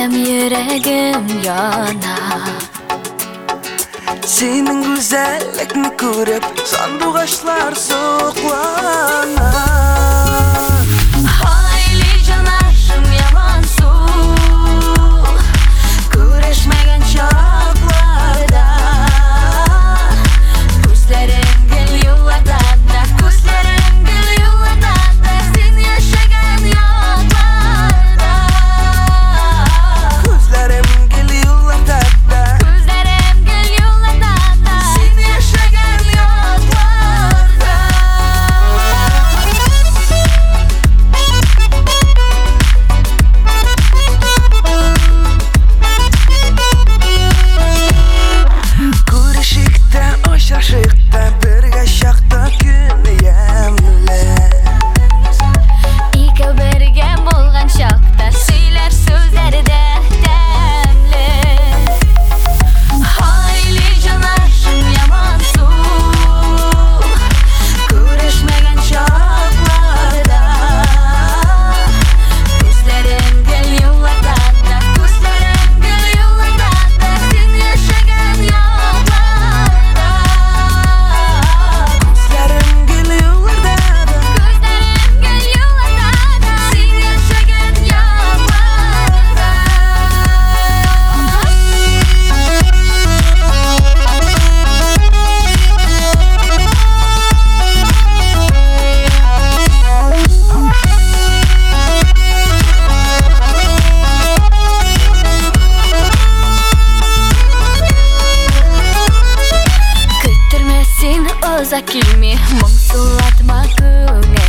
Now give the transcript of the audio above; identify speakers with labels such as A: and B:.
A: Benim yüreğim yana.
B: Senin güzellikni görüp sandıgaçlar soğuklana.
A: Hayli canarım yaman su, görüşmegen çağlarda. Gözlerim gül yollardan da, gözlerim gül yollardan da, sen yaşayan yollarda.
B: Gözlerim gül yollardan da,
A: Gözlerim gül yollardan da, sen yaşayan yollarda.
B: Görüşükte, oşaşıkta, birge şakta gün yemle.
A: İki birge bolgan şakta, söyler sözleri de demli. Hayli canarım yaman su, görüşmegen çağlarda. Gözlerim gül yollardan da, gözlerim gül yollardan da, sen yaşayan yollarda.
B: Gözlerim gül yollardan da,
A: Gözlerim gül yollardan da, sen yaşayan yollarda. Küttürmesin uzak ilmi, mumsulatma güne.